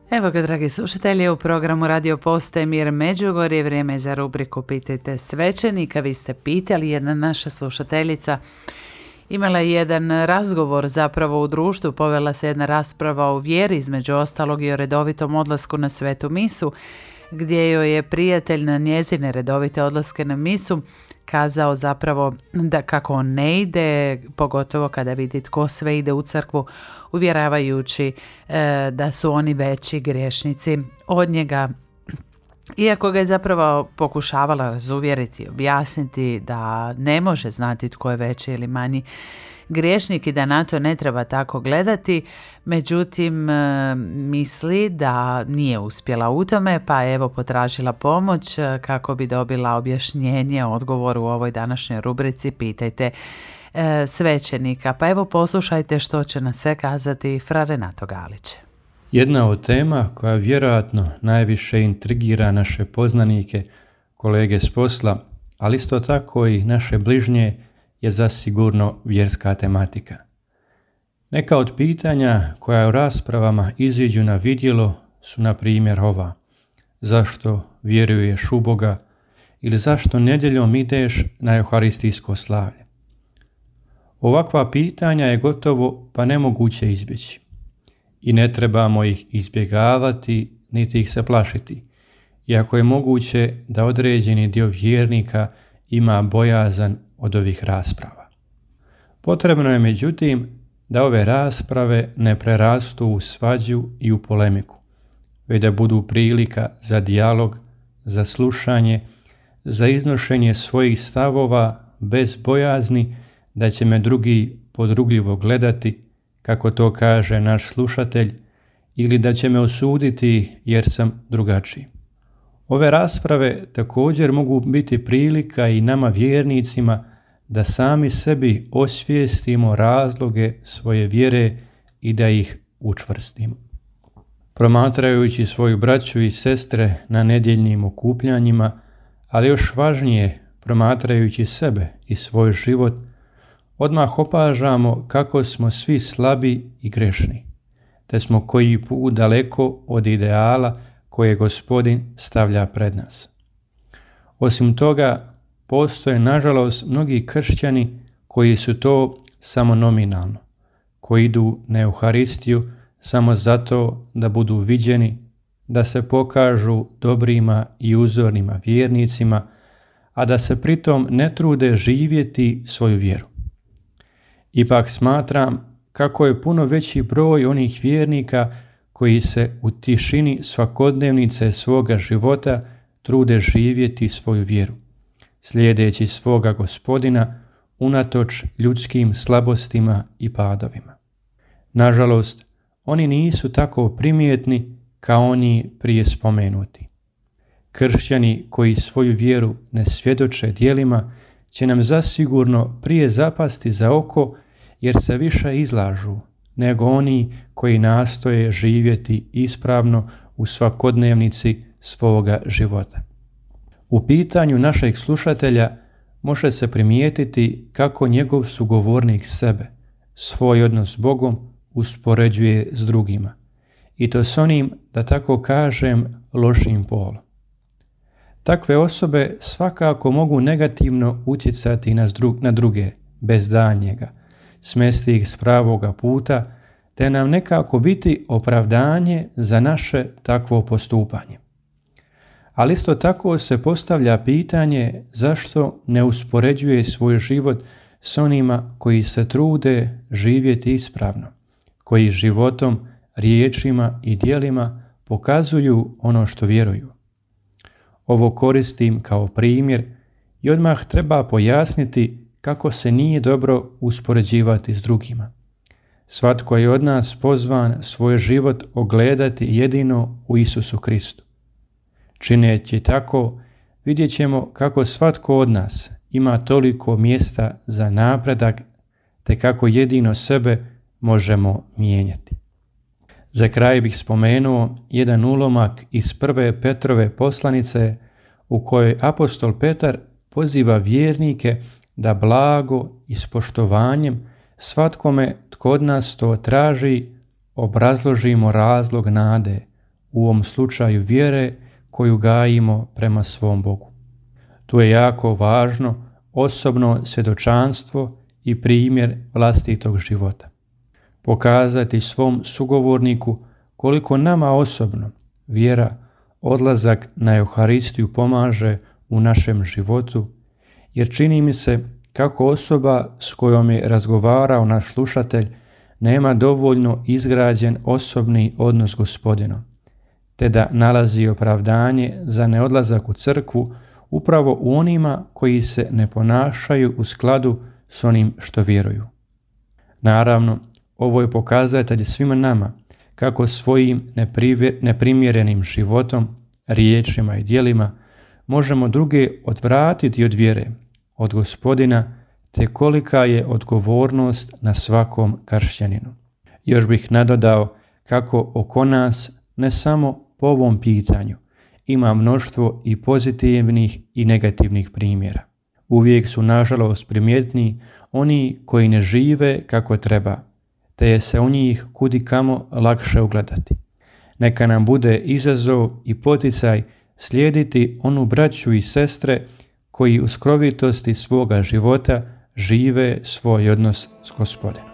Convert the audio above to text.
Evo ga, dragi slušatelji, u programu Radio Postaje Mir Međugorje, vrijeme je za rubriku Pitajte svećenika. Vi ste pitali, jedna naša slušateljica imala je jedan razgovor zapravo u društvu, povela se jedna rasprava o vjeri, između ostalog i o redovitom odlasku na svetu misu, gdje joj je prijatelj na njezine redovite odlaske na misu kazao zapravo da kako on ne ide, pogotovo kada vidi tko sve ide u crkvu, uvjeravajući da su oni veći griješnici od njega. Iako ga je zapravo pokušavala razuvjeriti, objasniti da ne može znati tko je veći ili manji griješnik i da na to ne treba tako gledati, međutim misli da nije uspjela u tome, pa evo potražila pomoć kako bi dobila objašnjenje, odgovor u ovoj današnjoj rubrici Pitajte svećenika. Pa evo poslušajte što će nas sve kazati fra Renato Galić. Jedna od tema koja vjerojatno najviše intrigira naše poznanike, kolege s posla, ali isto tako i naše bližnje, je zasigurno vjerska tematika. Neka od pitanja koja u raspravama iziđu na vidjelo su na primjer ova: zašto vjeruješ u Boga ili zašto nedjeljom ideš na euharistijsko slavlje? Ovakva pitanja je gotovo pa nemoguće izbjeći i ne trebamo ih izbjegavati niti ih se plašiti, iako je moguće da određeni dio vjernika ima bojazan od ovih rasprava. Potrebno je međutim da ove rasprave ne prerastu u svađu i u polemiku, već da budu prilika za dijalog, za slušanje, za iznošenje svojih stavova bez bojazni da će me drugi podrugljivo gledati, kako to kaže naš slušatelj, ili da će me osuditi jer sam drugačiji. Ove rasprave također mogu biti prilika i nama vjernicima da sami sebi osvijestimo razloge svoje vjere i da ih učvrstimo. Promatrajući svoju braću i sestre na nedjeljnim okupljanjima, ali još važnije promatrajući sebe i svoj život, odmah opažamo kako smo svi slabi i grešni, te smo koji put daleko od ideala koje Gospodin stavlja pred nas. Osim toga, postoje nažalost mnogi kršćani koji su to samo nominalno, koji idu na Euharistiju samo zato da budu viđeni, da se pokažu dobrima i uzornima vjernicima, a da se pritom ne trude živjeti svoju vjeru. Ipak smatram kako je puno veći broj onih vjernika koji se u tišini svakodnevnice svoga života trude živjeti svoju vjeru, slijedeći svoga Gospodina unatoč ljudskim slabostima i padovima. Nažalost, oni nisu tako primjetni kao oni prije spomenuti. Kršćani koji svoju vjeru ne svjedoče djelima će nam zasigurno prije zapasti za oko, jer se više izlažu nego oni koji nastoje živjeti ispravno u svakodnevnici svoga života. U pitanju našeg slušatelja može se primijetiti kako njegov sugovornik sebe, svoj odnos s Bogom, uspoređuje s drugima, i to s onim, da tako kažem, lošim polom. Takve osobe svakako mogu negativno utjecati na druge bez daljnjega, smesti ih s pravoga puta, te nam nekako biti opravdanje za naše takvo postupanje. Ali isto tako se postavlja pitanje zašto ne uspoređuje svoj život s onima koji se trude živjeti ispravno, koji životom, riječima i djelima pokazuju ono što vjeruju. Ovo koristim kao primjer i odmah treba pojasniti kako se nije dobro uspoređivati s drugima. Svatko je od nas pozvan svoj život ogledati jedino u Isusu Kristu. Čineći tako, vidjet ćemo kako svatko od nas ima toliko mjesta za napredak, te kako jedino sebe možemo mijenjati. Za kraj bih spomenuo jedan ulomak iz 1. Petrove poslanice u kojoj apostol Petar poziva vjernike da blago i s poštovanjem svatkome tko od nas to traži obrazložimo razlog nade, u ovom slučaju vjere koju gajimo prema svom Bogu. Tu je jako važno osobno svjedočanstvo i primjer vlastitog života. Pokazati svom sugovorniku koliko nama osobno vjera, odlazak na Euharistiju pomaže u našem životu, jer čini mi se kako osoba s kojom je razgovarao naš slušatelj nema dovoljno izgrađen osobni odnos s Gospodinom, te da nalazi opravdanje za neodlazak u crkvu upravo u onima koji se ne ponašaju u skladu s onim što vjeruju. Naravno, ovo je pokazatelj svima nama kako svojim neprimjerenim životom, riječima i djelima možemo druge odvratiti od vjere, od Gospodina, te kolika je odgovornost na svakom kršćaninu. Još bih nadodao kako oko nas, ne samo po ovom pitanju, ima mnoštvo i pozitivnih i negativnih primjera. Uvijek su nažalost primjetni oni koji ne žive kako treba, te je se u njih kudikamo lakše ugledati. Neka nam bude izazov i poticaj slijediti onu braću i sestre koji u skrovitosti svoga života žive svoj odnos s Gospodinom.